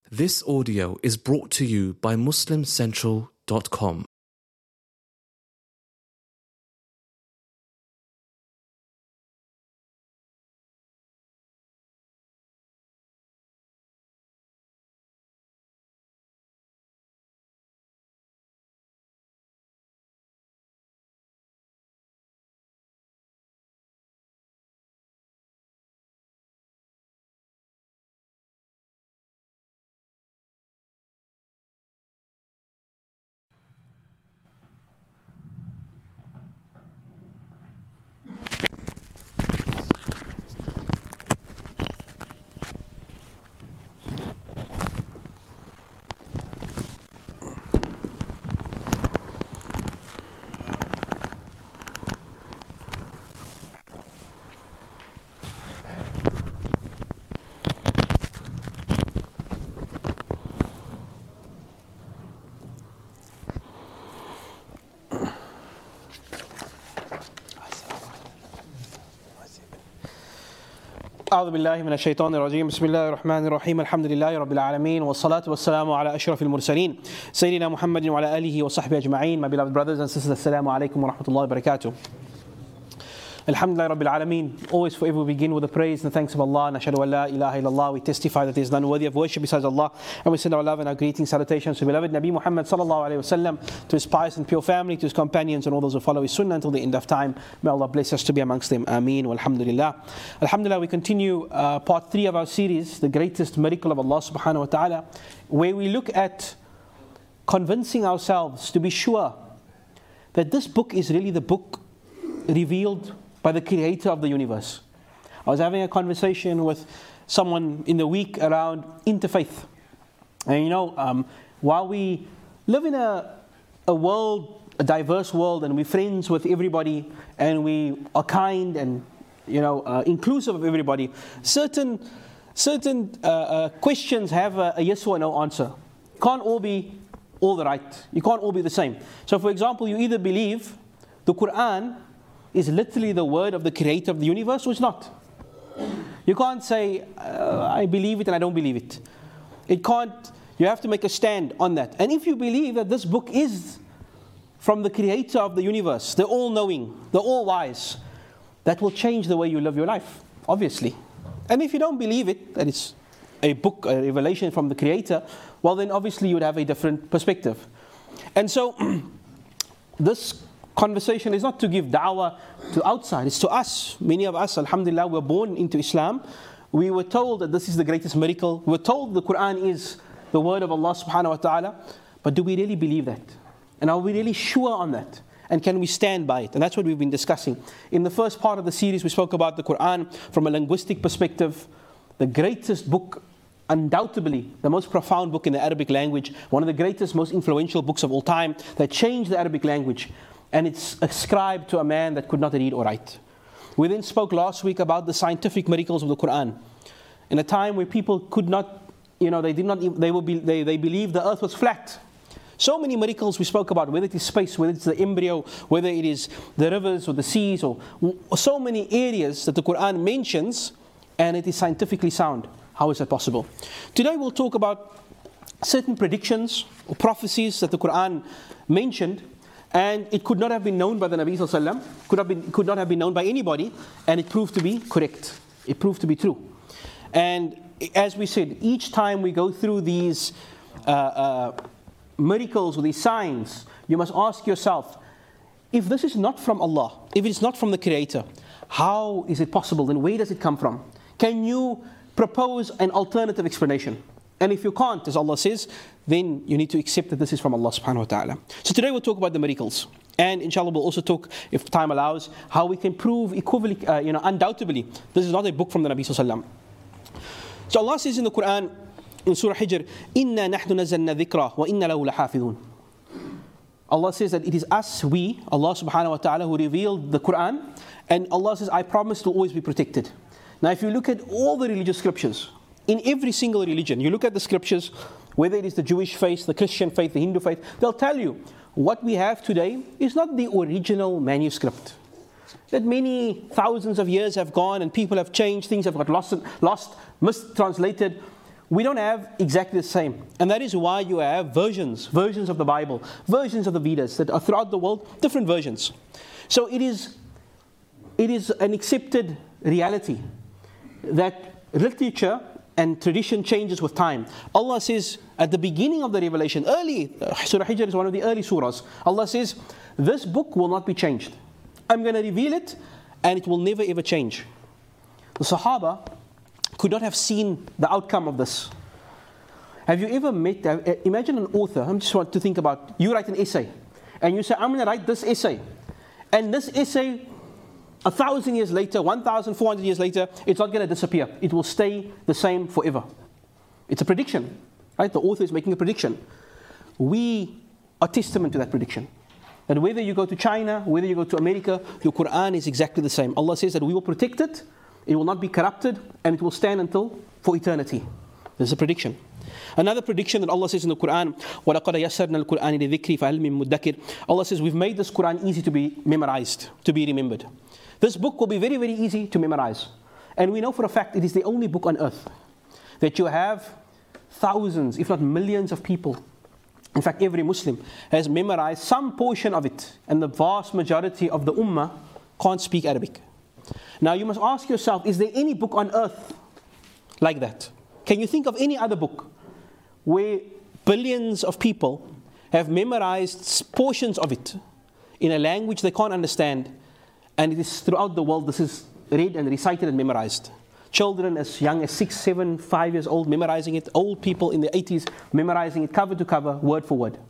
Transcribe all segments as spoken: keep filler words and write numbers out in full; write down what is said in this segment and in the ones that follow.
This audio is brought to you by Muslim Central dot com. أعوذ بالله من الشيطان الرجيم بسم الله الرحمن الرحيم الحمد لله رب العالمين والصلاة والسلام على أشرف المرسلين سيدنا محمد وعلى آله وصحبه أجمعين. My beloved brothers and sisters, Assalamu alaikum wa rahmatullahi wa barakatuh. Alhamdulillah Rabbil Alameen. Always forever we begin with the praise and thanks of Allah. Nashhadu an la ilaha illallah. We testify that there is none worthy of worship besides Allah. And we send our love and our greetings, salutations to beloved Nabi Muhammad sallallahu alayhi wa sallam, to his pious and pure family, to his companions and all those who follow his sunnah until the end of time. May Allah bless us to be amongst them. Ameen. Walhamdulillah. Alhamdulillah, we continue uh, part three of our series, The Greatest Miracle of Allah subhanahu wa ta'ala, where we look at convincing ourselves to be sure that this book is really the book revealed by the creator of the universe. I was having a conversation with someone in the week around interfaith. And you know, um, while we live in a, a world, a diverse world, and we're friends with everybody, and we are kind and, you know, uh, inclusive of everybody, certain certain uh, uh, questions have a, a yes or no answer. Can't all be all the right. You can't all be the same. So for example, you either believe the Quran is literally the word of the creator of the universe, or it's not. You can't say, uh, I believe it and I don't believe it. It can't, you have to make a stand on that. And if you believe that this book is from the creator of the universe, the all-knowing, the all-wise, that will change the way you live your life, obviously. And if you don't believe it, that it's a book, a revelation from the creator, well then obviously you would have a different perspective. And so, this conversation is not to give da'wah to outside, it's to us. Many of us, alhamdulillah, were born into Islam. We were told that this is the greatest miracle. We were told the Quran is the word of Allah subhanahu wa ta'ala. But do we really believe that? And are we really sure on that? And can we stand by it? And that's what we've been discussing. In the first part of the series, we spoke about the Quran from a linguistic perspective, the greatest book, undoubtedly the most profound book in the Arabic language, one of the greatest, most influential books of all time that changed the Arabic language. And it's ascribed to a man that could not read or write. We then spoke last week about the scientific miracles of the Quran. In a time where people could not, you know, they did not, they will be, they, they believed the earth was flat. So many miracles we spoke about, whether it is space, whether it's the embryo, whether it is the rivers or the seas, or so many areas that the Quran mentions, and it is scientifically sound. How is that possible? Today we'll talk about certain predictions or prophecies that the Quran mentioned, and it could not have been known by the Nabi sallallahu alaihi wasallam, could have been, could not have been known by anybody, and it proved to be correct. It proved to be true. And as we said, each time we go through these uh, uh, miracles or these signs, you must ask yourself, if this is not from Allah, if it's not from the Creator, how is it possible? Then where does it come from? Can you propose an alternative explanation? And if you can't, as Allah says, then you need to accept that this is from Allah subhanahu wa ta'ala. So today we'll talk about the miracles. And inshallah we'll also talk, if time allows, how we can prove equivocally, uh, you know, undoubtedly, this is not a book from the Nabi sallallahu alaihi wasallam. So Allah says in the Quran, in Surah Hijr, إِنَّا نَحْنُ نَزَّلْنَا ذِكْرَ وَإِنَّا لَهُ لَحَافِظُونَ. Allah says that it is us, we, Allah subhanahu wa ta'ala, who revealed the Quran. And Allah says, I promise to always be protected. Now if you look at all the religious scriptures, in every single religion, you look at the scriptures, whether it is the Jewish faith, the Christian faith, the Hindu faith, they'll tell you, what we have today is not the original manuscript. That many thousands of years have gone and people have changed, things have got lost, lost mistranslated. We don't have exactly the same. And that is why you have versions, versions of the Bible, versions of the Vedas that are throughout the world, different versions. So it is, it is an accepted reality that literature and tradition changes with time. Allah says at the beginning of the revelation, early, Surah Hijr is one of the early surahs, Allah says, this book will not be changed. I'm going to reveal it and it will never ever change. The Sahaba could not have seen the outcome of this. Have you ever met, imagine an author, I just want to think about, you write an essay and you say, I'm going to write this essay. And this essay, a thousand years later, one thousand four hundred years later, it's not going to disappear. It will stay the same forever. It's a prediction, right? The author is making a prediction. We are testament to that prediction. That whether you go to China, whether you go to America, your Quran is exactly the same. Allah says that we will protect it, it will not be corrupted, and it will stand until for eternity. This is a prediction. Another prediction that Allah says in the Quran, وَلَقَدْ يَسَّرْنَا الْقُرْآنِ لِذِكْرِ فَهَلْ مِن مُدَّكِرٍ. Allah says we've made this Quran easy to be memorized, to be remembered. This book will be very, very easy to memorize. And we know for a fact it is the only book on earth that you have thousands, if not millions of people. In fact, every Muslim has memorized some portion of it. And the vast majority of the ummah can't speak Arabic. Now you must ask yourself, is there any book on earth like that? Can you think of any other book where billions of people have memorized portions of it in a language they can't understand, and it is throughout the world, this is read and recited and memorized? Children as young as six, seven, five years old memorizing it, old people in the eighties memorizing it cover to cover, word for word.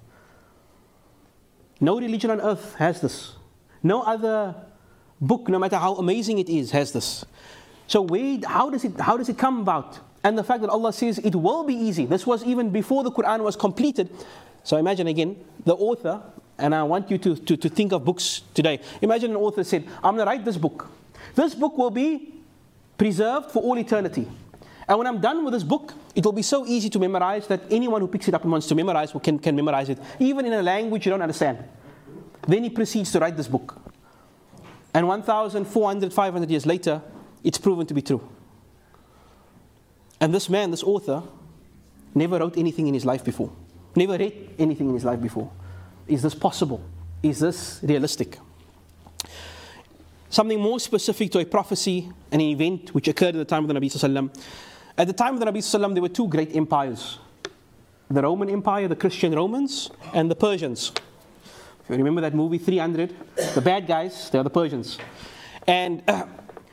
No religion on earth has this. No other book, no matter how amazing it is, has this. So where, how does it, how does it come about? And the fact that Allah says it will be easy. This was even before the Quran was completed. So imagine again, the author, and I want you to, to, to think of books today. Imagine an author said, I'm going to write this book. This book will be preserved for all eternity. And when I'm done with this book, it will be so easy to memorize that anyone who picks it up and wants to memorize can, can memorize it, even in a language you don't understand. Then he proceeds to write this book. And one thousand four hundred, five hundred years later, it's proven to be true. And this man, this author, never wrote anything in his life before. Never read anything in his life before. Is this possible? Is this realistic? Something more specific to a prophecy, an event which occurred at the time of the Nabi Sallallahu Alaihi Wasallam. At the time of the Nabi Sallallahu Alaihi Wasallam, there were two great empires. The Roman Empire, the Christian Romans, and the Persians. If you remember that movie three hundred, the bad guys, they are the Persians. And uh,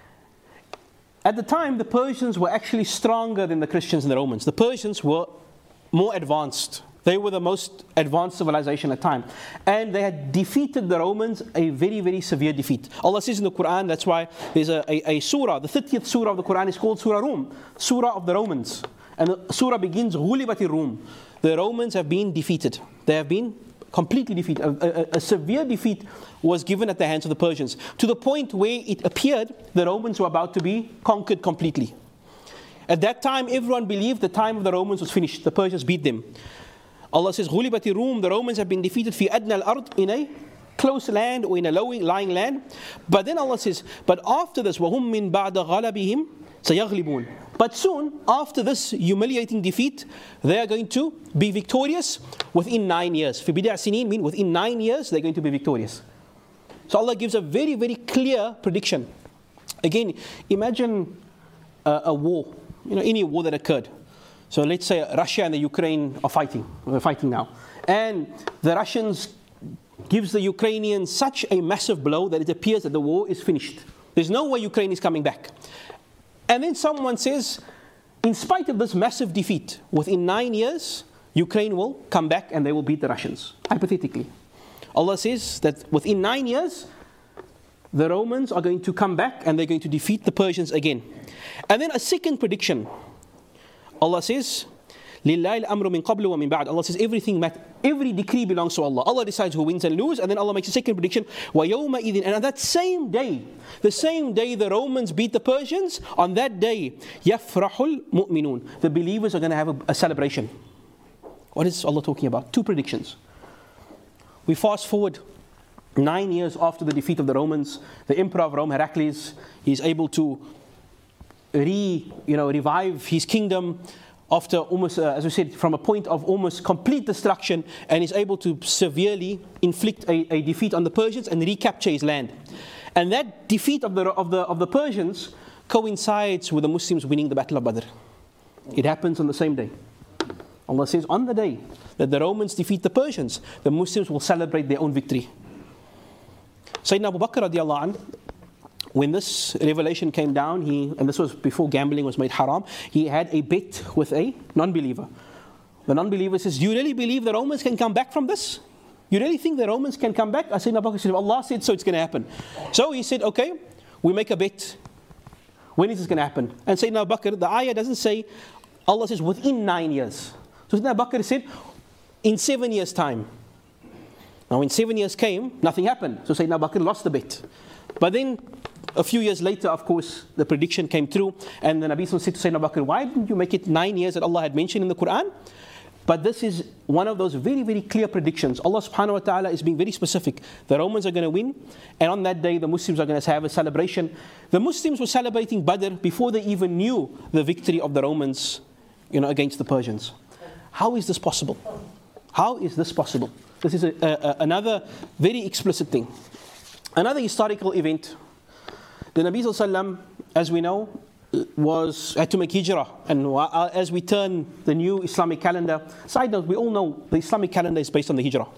at the time, the Persians were actually stronger than the Christians and the Romans. The Persians were more advanced. They were the most advanced civilization at the time. And they had defeated the Romans, a very, very severe defeat. Allah says in the Quran, that's why there's a, a, a surah, the thirtieth surah of the Quran is called Surah Rum, Surah of the Romans. And the surah begins, غُلِبَتِ الرُّوم. The Romans have been defeated. They have been completely defeated. A, a, a severe defeat was given at the hands of the Persians, to the point where it appeared the Romans were about to be conquered completely. At that time, everyone believed the time of the Romans was finished. The Persians beat them. Allah says, غُلِبَتِ الرُّوم. The Romans have been defeated فِي أَدْنَى الْأَرْضِ, in a close land or in a low lying land. But then Allah says, but after this, وَهُمْ مِنْ بَعْدَ غَلَبِهِمْ سَيَغْلِبُونَ. But soon, after this humiliating defeat, they are going to be victorious within nine years. فِي بِدْعَ سِنِينَ mean within nine years, they're going to be victorious. So Allah gives a very, very clear prediction. Again, imagine a, a war, you know, any war that occurred. So let's say Russia and the Ukraine are fighting. We're fighting now. And the Russians gives the Ukrainians such a massive blow that it appears that the war is finished. There's no way Ukraine is coming back. And then someone says, in spite of this massive defeat, within nine years, Ukraine will come back and they will beat the Russians, hypothetically. Allah says that within nine years, the Romans are going to come back and they're going to defeat the Persians again. And then a second prediction. Allah says, لِلَّهِ الْأَمْرُ مِنْ قَبْلُ وَمِنْ بَعْدُ. Allah says everything, every decree belongs to Allah. Allah decides who wins and loses, and then Allah makes a second prediction. وَيَوْمَئِذٍ. And on that same day, the same day the Romans beat the Persians, on that day, يَفْرَحُ الْمُؤْمِنُونَ. The believers are going to have a, a celebration. What is Allah talking about? Two predictions. We fast forward nine years after the defeat of the Romans. The emperor of Rome, Heraclius, he is able to re, you know, revive his kingdom. after almost, uh, as we said, from a point of almost complete destruction, and is able to severely inflict a, a defeat on the Persians and recapture his land. And that defeat of the, of, the, of the Persians coincides with the Muslims winning the Battle of Badr. It happens on the same day. Allah says, on the day that the Romans defeat the Persians, the Muslims will celebrate their own victory. Sayyidina Abu Bakr radiallahu anh, when this revelation came down, he, and this was before gambling was made haram, he had a bet with a non-believer. The non-believer says, do you really believe the Romans can come back from this? You really think the Romans can come back? I said, Abu Bakr said, Allah said so, it's going to happen. So he said, okay, we make a bet. When is this going to happen? And Sayyidina Abu Bakr, the ayah doesn't say, Allah says within nine years. So Sayyidina Abu Bakr said, in seven years' time. Now when seven years came, nothing happened. So Sayyidina Abu Bakr lost the bet. But then, a few years later, of course, the prediction came through, and the Nabi said to Sayyidina Abu Bakr, why didn't you make it nine years that Allah had mentioned in the Quran? But this is one of those very, very clear predictions. Allah subhanahu wa ta'ala is being very specific. The Romans are going to win, and on that day, the Muslims are going to have a celebration. The Muslims were celebrating Badr before they even knew the victory of the Romans, you know, against the Persians. How is this possible? How is this possible? This is a, a, another very explicit thing. Another historical event. The Nabi sallallahu alaihi wasallam, as we know, was had to make hijrah, and as we turn the new Islamic calendar, side note, we all know the Islamic calendar is based on the hijrah.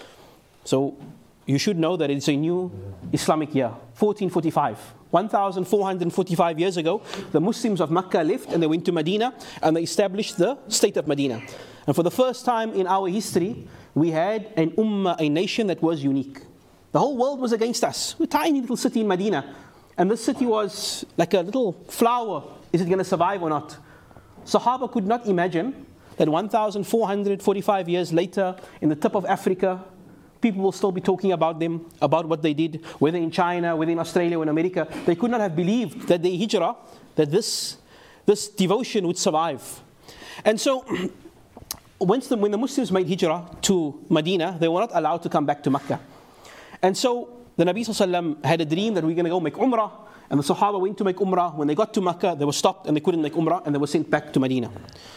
So you should know that it's a new Islamic year, fourteen forty-five. one thousand four hundred forty-five years ago, the Muslims of Mecca left and they went to Medina and they established the state of Medina. And for the first time in our history, we had an ummah, a nation that was unique. The whole world was against us. We're a tiny little city in Medina. And this city was like a little flower. Is it going to survive or not? Sahaba could not imagine that one thousand four hundred forty-five years later, in the tip of Africa, people will still be talking about them, about what they did, whether in China, whether in Australia, or in America. They could not have believed that the hijrah, that this, this devotion would survive. And so, once the, when the Muslims made hijrah to Medina, they were not allowed to come back to Mecca. And so, the Nabi sallallahu alaihi wasallam had a dream that we're going to go make Umrah, and the Sahaba went to make Umrah. When they got to Mecca, they were stopped and they couldn't make Umrah, and they were sent back to Medina.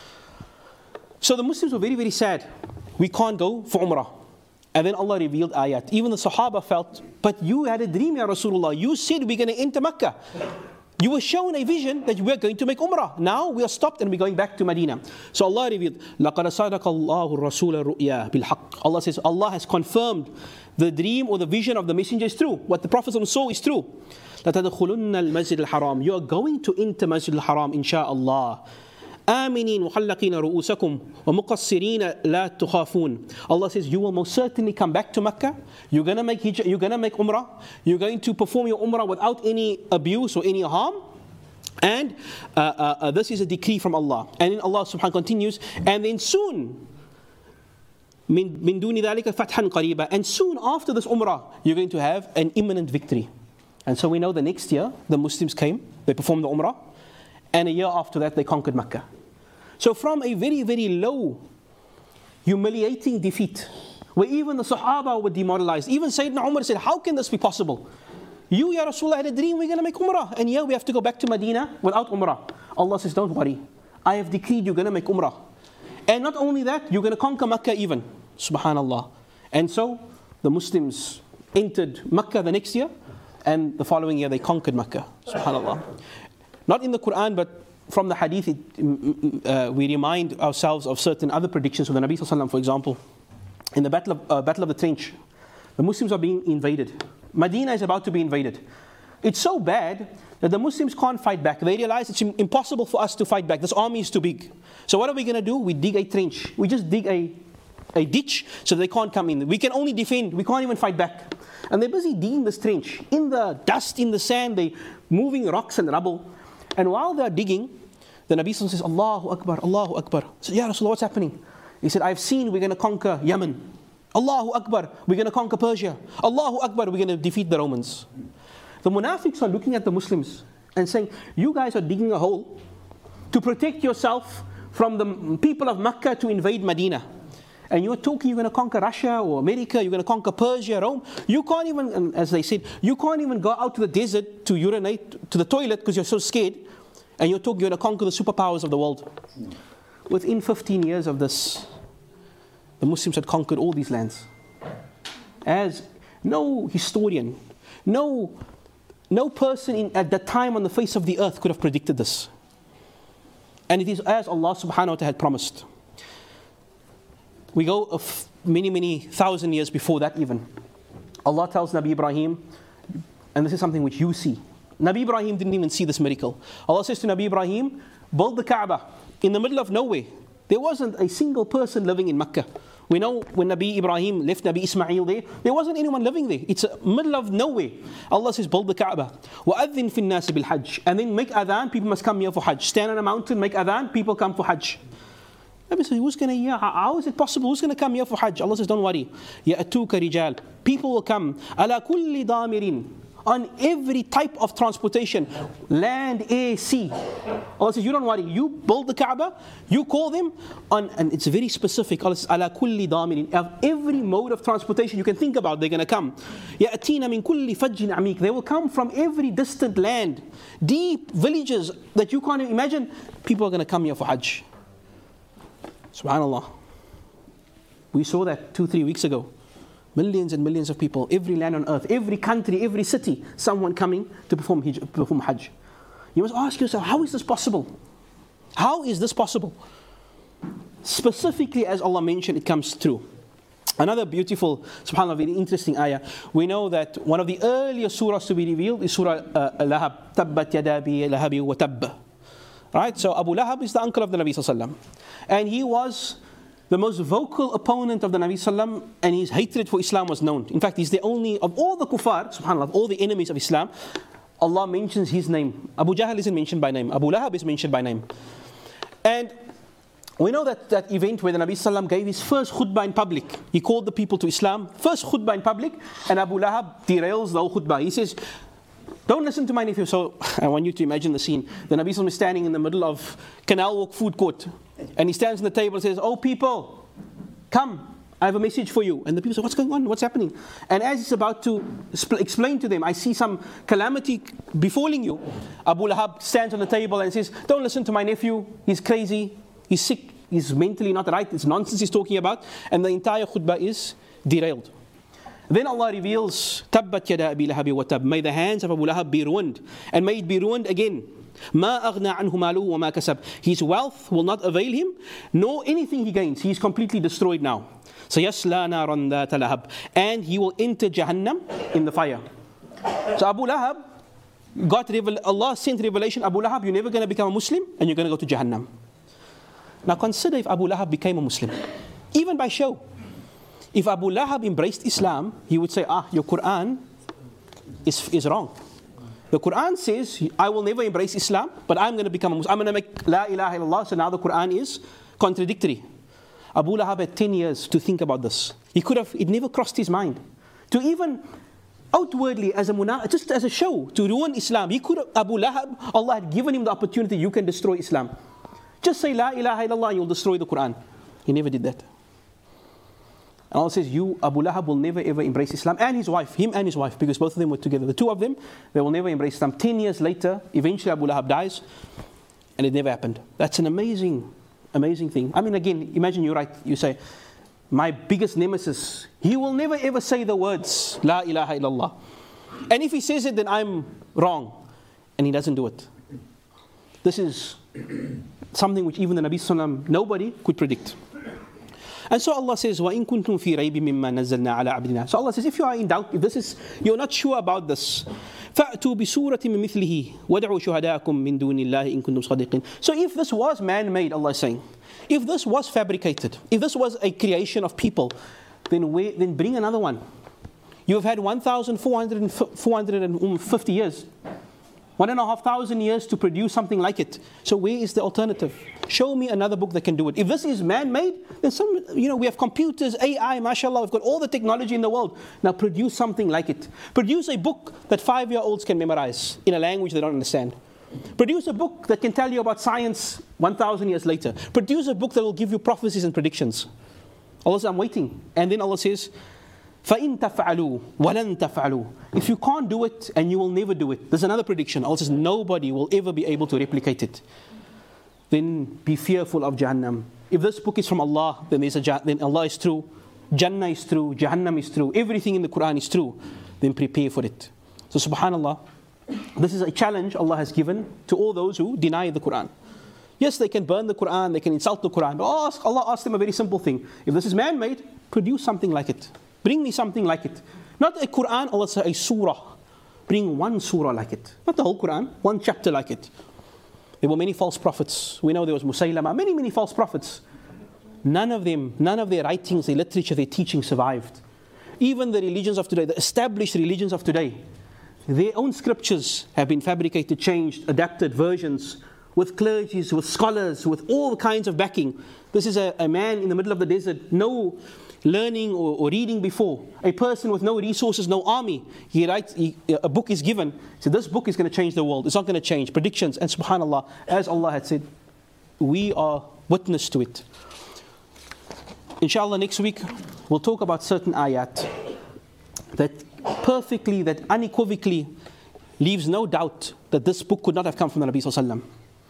So the Muslims were very, very sad. We can't go for Umrah. And then Allah revealed ayat. Even the Sahaba felt, but you had a dream, Ya Rasulullah. You said we're going to enter Mecca. You were shown a vision that we're going to make Umrah. Now we are stopped and we're going back to Medina. So Allah revealed, لَقَدْ صَدَقَ اللَّهُ الرَّسُولَ الرُّؤْيَا بِالْحَقِّ. Allah says, Allah has confirmed the dream or the vision of the messenger is true. What the Prophet saw is true. لَتَدْخُلُنَّ الْمَسْجِدِ الْحَرَامِ. You are going to enter Masjid al-Haram, insha'Allah. آمِنِينَ وَحَلَّقِينَ رُؤُوسَكُمْ وَمُقَصِّرِينَ لَا تُخَافُونَ. Allah says, you will most certainly come back to Mecca. You're going to make hijrah, you're going to make Umrah. You're going to perform your Umrah without any abuse or any harm. And uh, uh, uh, this is a decree from Allah. And then Allah subhanahu continues, and then soon, min, min duni dhalika fathan qariba, and soon after this Umrah, you're going to have an imminent victory. And so we know the next year, the Muslims came, they performed the Umrah, and a year after that, they conquered Mecca. So from a very, very low, humiliating defeat, where even the Sahaba were demoralized, even Sayyidina Umar said, how can this be possible? You, Ya Rasulullah, had a dream, we're going to make Umrah, and here we have to go back to Medina without Umrah. Allah says, don't worry, I have decreed you're going to make Umrah. And not only that, you're going to conquer Mecca even. Subhanallah. And so, the Muslims entered Mecca the next year, and the following year they conquered Mecca. Subhanallah. Not in the Quran, but from the Hadith, it, uh, we remind ourselves of certain other predictions of the Nabi sallallahu alaihi wasallam. For example, in the Battle of, uh, Battle of the Trench, the Muslims are being invaded. Medina is about to be invaded. It's so bad that the Muslims can't fight back. They realize it's impossible for us to fight back. This army is too big. So what are we going to do? We dig a trench. We just dig a, a ditch so they can't come in. We can only defend. We can't even fight back. And they're busy digging this trench. In the dust, in the sand, they're moving rocks and rubble. And while they're digging, the Nabi says, Allahu Akbar, Allahu Akbar. So, Ya Rasulullah, what's happening? He said, I've seen we're going to conquer Yemen. Allahu Akbar, we're going to conquer Persia. Allahu Akbar, we're going to defeat the Romans. The munafiqs are looking at the Muslims and saying, you guys are digging a hole to protect yourself from the people of Mecca to invade Medina. And you're talking you're going to conquer Russia or America, you're going to conquer Persia, Rome. You can't even, as they said, you can't even go out to the desert to urinate, to the toilet because you're so scared. And you're talking you're going to conquer the superpowers of the world. within fifteen years of this, the Muslims had conquered all these lands. As no historian, no, no person in, at that time on the face of the earth could have predicted this. And it is as Allah subhanahu wa ta'ala had promised. We go of many, many thousand years before that even. Allah tells Nabi Ibrahim, and this is something which you see. Nabi Ibrahim didn't even see this miracle. Allah says to Nabi Ibrahim, build the Kaaba in the middle of nowhere. There wasn't a single person living in Mecca. We know when Nabi Ibrahim left Nabi Ismail there, there wasn't anyone living there. It's a middle of nowhere. Allah says, build the Kaaba. وَأَذِّن فِي النَّاسِ بِالْحَجِّ. And then make adhan, people must come here for Hajj. Stand on a mountain, make adhan, people come for Hajj. Nabi says, who's going to here? How is it possible? Who's going to come here for Hajj? Allah says, don't worry. يَأْتُوكَ رِجَالٍ. People will come. عَلَى كُلِّ ضَامِرٍ. On every type of transportation, land, air, sea. Allah says, you don't worry, you build the Kaaba, you call them, on, and it's very specific. Allah says, ala kulli damirin. Of every mode of transportation you can think about, they're going to come. يَأْتِينَ مِن كُلِّ فَجٍّ عَمِيقٍ. They will come from every distant land, deep villages that you can't imagine. People are going to come here for Hajj. Subhanallah. We saw that two, three weeks ago. Millions and millions of people, every land on earth, every country, every city, someone coming to perform Hajj. Perform Hajj. You must ask yourself, how is this possible? How is this possible? Specifically, as Allah mentioned, it comes through. Another beautiful, subhanAllah, very interesting ayah. We know that one of the earliest surahs to be revealed is Surah uh, Lahab. Tabbat yadabi lahabi wa tabb. Right? So Abu Lahab is the uncle of the Nabi Sallallahu Alaihi Wasallam. And he was the most vocal opponent of the Nabi Sallam, and his hatred for Islam was known. In fact, he's the only, of all the kuffar, subhanAllah, of all the enemies of Islam, Allah mentions his name. Abu Jahl isn't mentioned by name. Abu Lahab is mentioned by name. And we know that that event where the Nabi Sallam gave his first khutbah in public. He called the people to Islam, first khutbah in public, and Abu Lahab derails the whole khutbah. He says, don't listen to my nephew. So I want you to imagine the scene. The Nabi Sallam is standing in the middle of Canal Walk food court. And he stands on the table and says, oh people, come, I have a message for you. And the people say, what's going on? What's happening? And as he's about to explain to them, I see some calamity befalling you. Abu Lahab stands on the table and says, don't listen to my nephew. He's crazy. He's sick. He's mentally not right. It's nonsense he's talking about. And the entire khutbah is derailed. Then Allah reveals, Tabbat yada Abi Lahabi wa tab. May the hands of Abu Lahab be ruined. And may it be ruined again. Ma aghna anhu maluhu wa ma kasab. His wealth will not avail him, nor anything he gains. He is completely destroyed now. Sayasla naran dhata lahab. And he will enter Jahannam in the fire. So Abu Lahab got revel- Allah sent revelation, Abu Lahab, you're never going to become a Muslim and you're going to go to Jahannam. Now consider if Abu Lahab became a Muslim, even by show. If Abu Lahab embraced Islam, he would say, ah, your Quran is, is wrong. The Quran says, I will never embrace Islam, but I'm going to become a Muslim. I'm going to make La ilaha illallah, so now the Quran is contradictory. Abu Lahab had ten years to think about this. He could have, it never crossed his mind. To even outwardly, as a muna, just as a show, to ruin Islam. He could have, Abu Lahab, Allah had given him the opportunity, you can destroy Islam. Just say La ilaha illallah and you'll destroy the Quran. He never did that. And Allah says, you, Abu Lahab, will never ever embrace Islam, and his wife, him and his wife, because both of them were together. The two of them, they will never embrace Islam. Ten years later, eventually Abu Lahab dies, and it never happened. That's an amazing, amazing thing. I mean, again, imagine you write, you say, my biggest nemesis, he will never ever say the words, La ilaha illallah. And if he says it, then I'm wrong. And he doesn't do it. This is something which even the Nabi Sallallahu Alaihi Wasallam, nobody could predict. And so Allah says, وَإِن كُنْتُمْ فِي رَيْبٍ مِّمَّا نَزَّلْنَا عَلَىٰ عَبْدِنَا. So Allah says, if you are in doubt, if this is, you're not sure about this, فَأْتُوا بِسُورَةٍ مِّن مِثْلِهِ وَدَعُوا شُهَدَاءَكُم مِّن دُونِ اللَّهِ إِن كُنتُمْ صَادِقِينَ. So if this was man-made, Allah is saying, if this was fabricated, if this was a creation of people, then, we, then bring another one. You've had one thousand four hundred fifty years, one and a half thousand years to produce something like it. So where is the alternative? Show me another book that can do it. If this is man-made, then some, you know, we have computers, A I, mashallah, we've got all the technology in the world. Now produce something like it. Produce a book that five-year-olds can memorize in a language they don't understand. Produce a book that can tell you about science one thousand years later. Produce a book that will give you prophecies and predictions. Allah says, I'm waiting. And then Allah says, فَإِن تَفْعَلُوا وَلَن تَفْعَلُوا. If you can't do it, and you will never do it. There's another prediction. Allah says, nobody will ever be able to replicate it. then be fearful of Jahannam. If this book is from Allah, then, there's a, then Allah is true, Jannah is true, Jahannam is true, everything in the Quran is true, then prepare for it. So subhanAllah, this is a challenge Allah has given to all those who deny the Quran. Yes, they can burn the Quran, they can insult the Quran, but ask, Allah asked them a very simple thing. If this is man-made, produce something like it. Bring me something like it. Not a Quran, Allah said a surah. Bring one surah like it. Not the whole Quran, one chapter like it. There were many false prophets. We know there was Musaylama, many, many false prophets. None of them, none of their writings, their literature, their teaching survived. Even the religions of today, the established religions of today, their own scriptures have been fabricated, changed, adapted versions, with clergies, with scholars, with all kinds of backing. This is a, a man in the middle of the desert, no learning or, or reading before. A person with no resources, no army. He writes, he, a book is given. So this book is going to change the world. It's not going to change. Predictions. And subhanAllah, as Allah had said, we are witness to it. Inshallah, next week, we'll talk about certain ayat that perfectly, that unequivocally leaves no doubt that this book could not have come from the Nabi Sallallahu Alaihi Wasallam.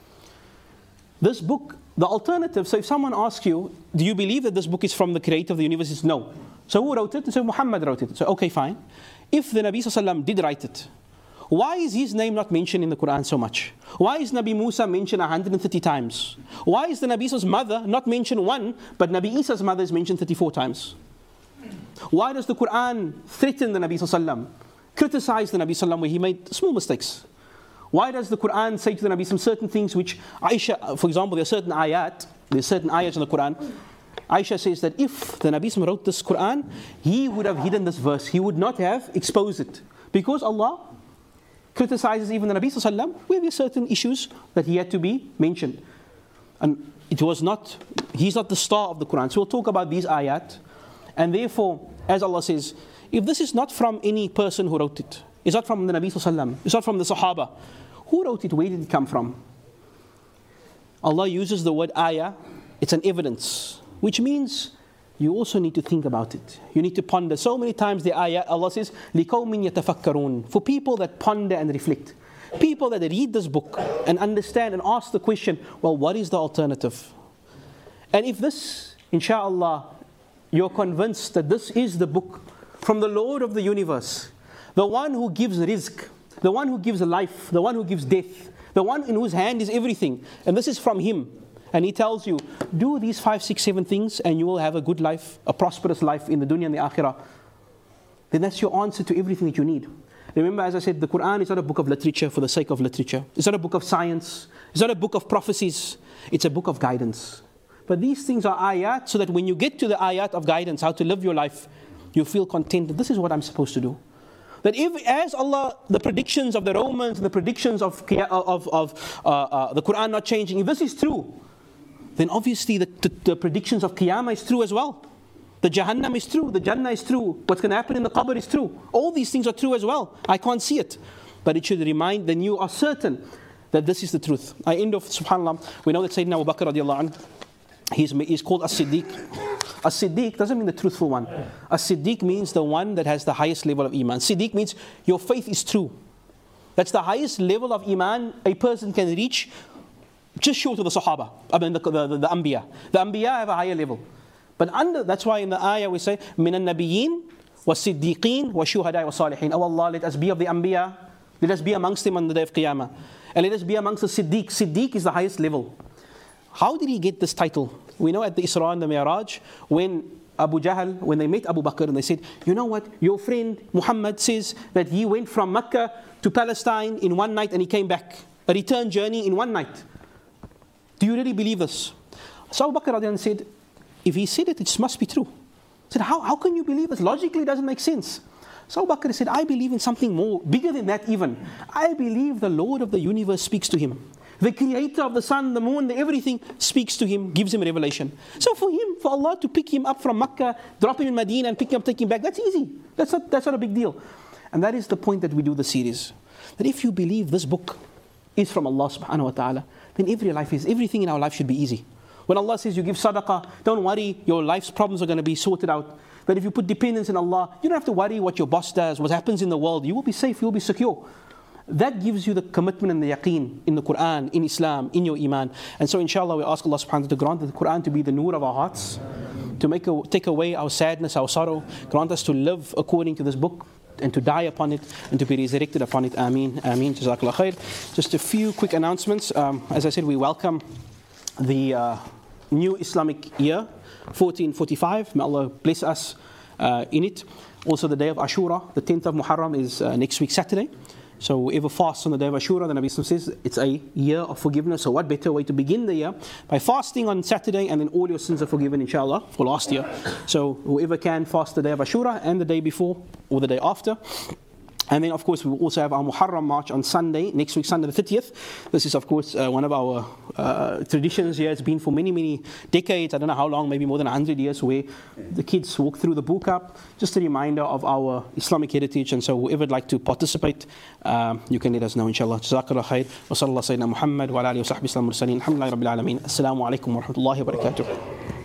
This book, the alternative, so if someone asks you, do you believe that this book is from the creator of the universe? It's no. So who wrote it? So Muhammad wrote it. So okay, fine. If the Nabi Sallallahu Alaihi Wasallam did write it, why is his name not mentioned in the Quran so much? Why is Nabi Musa mentioned one hundred thirty times? Why is the Nabi's mother not mentioned one, but Nabi Isa's mother is mentioned thirty-four times? Why does the Quran threaten the Nabi Sallallahu Alaihi Wasallam, criticize the Nabi Sallallahu Alaihi Wasallam where he made small mistakes? Why does the Quran say to the Nabi some certain things which Aisha, for example, there are certain ayat, there are certain ayats in the Quran. Aisha says that if the Nabi wrote this Quran, he would have hidden this verse. He would not have exposed it. Because Allah criticizes even the Nabi Sallallahu Alaihi Wasallam where there are certain issues that he had to be mentioned. And it was not, he's not the star of the Quran. So we'll talk about these ayat. And therefore, as Allah says, if this is not from any person who wrote it, it's not from the Nabi Sallallahu Alaihi Wasallam, it's not from the Sahaba, who wrote it? Where did it come from? Allah uses the word ayah, it's an evidence, which means you also need to think about it. You need to ponder. So many times the ayah, Allah says, لِقَوْمٍ يَتَفَكَّرُونَ, for people that ponder and reflect. People that read this book and understand and ask the question, well, what is the alternative? And if this, inshallah, you're convinced that this is the book from the Lord of the universe, the one who gives rizq, the one who gives life, the one who gives death, the one in whose hand is everything, and this is from Him, and He tells you, do these five, six, seven things and you will have a good life, a prosperous life in the dunya and the akhirah, then that's your answer to everything that you need. Remember, as I said, the Quran is not a book of literature for the sake of literature. It's not a book of science. It's not a book of prophecies. It's a book of guidance. But these things are ayat, so that when you get to the ayat of guidance, how to live your life, you feel content that this is what I'm supposed to do. That if, as Allah, the predictions of the Romans, the predictions of, of, of uh, uh, the Quran not changing, if this is true, then obviously the, the, the predictions of Qiyamah is true as well. The Jahannam is true, the Jannah is true, what's going to happen in the Qabr is true. All these things are true as well. I can't see it. But it should remind, then you are certain that this is the truth. I end off, subhanAllah, we know that Sayyidina Abu Bakr radiallahu anhu, he's, he's called As-Siddiq. As-Siddiq doesn't mean the truthful one. As-Siddiq means the one that has the highest level of Iman. Siddiq means your faith is true. That's the highest level of Iman a person can reach, just short of the Sahaba, I mean the, the, the, the Anbiya. The Anbiya have a higher level. But under, that's why in the ayah we say, مِنَ النَّبِيِّينَ وَالصِّدِّيقِينَ وَالشُّهَدَاءِ وَالصَّالِحِينَ. Oh Allah, let us be of the Anbiya, let us be amongst them on the day of Qiyamah. And let us be amongst the Siddiq. Siddiq is the highest level. How did he get this title? We know at the Isra and the Mi'raj, when Abu Jahl, when they met Abu Bakr and they said, you know what, your friend Muhammad says that he went from Mecca to Palestine in one night and he came back. A return journey in one night. Do you really believe this? So Abu Bakr said, if he said it, it must be true. He said, how, how can you believe this? Logically it doesn't make sense. So Abu Bakr said, I believe in something more, bigger than that even. I believe the Lord of the universe speaks to him. The creator of the sun, the moon, the everything speaks to him, gives him revelation. So for him, for Allah to pick him up from Makkah, drop him in Medina and pick him up, take him back, that's easy. That's not, that's not a big deal. And that is the point that we do the series. That if you believe this book is from Allah subhanahu wa ta'ala, then every life is, everything in our life should be easy. When Allah says you give sadaqah, don't worry, your life's problems are going to be sorted out. That if you put dependence in Allah, you don't have to worry what your boss does, what happens in the world. You will be safe, you will be secure. that gives you the commitment and the yaqeen in the Quran, in Islam, in your iman. And so inshallah we ask Allah subhanahu wa ta'ala to grant the Quran to be the nur of our hearts, to make a, take away our sadness, our sorrow, grant us to live according to this book, and to die upon it, and to be resurrected upon it. Ameen, ameen, jazakallah khair. Just a few quick announcements. Um, as I said, we welcome the uh, new Islamic year, fourteen forty-five. May Allah bless us uh, in it. Also the day of Ashura, the tenth of Muharram, is uh, next week Saturday. So whoever fasts on the day of Ashura, the Nabi says it's a year of forgiveness. So what better way to begin the year by fasting on Saturday, and then all your sins are forgiven inshallah for last year. So whoever can fast the day of Ashura and the day before or the day after. And then, of course, we will also have our Muharram March on Sunday, next week, Sunday the thirtieth. This is, of course, uh, one of our uh, traditions here. It's been for many, many decades. I don't know how long, maybe more than one hundred years, where the kids walk through the Burqa. Just a reminder of our Islamic heritage. And so whoever would like to participate, um, you can let us know, inshallah. Jazakallah khair. Wa sallallahu sayyidina Muhammad wa ala alihi wa sahbihi sallam mursaleen. Alhamdulillahi rabbil alameen. Assalamu alaikum wa rahmatullahi wa barakatuh.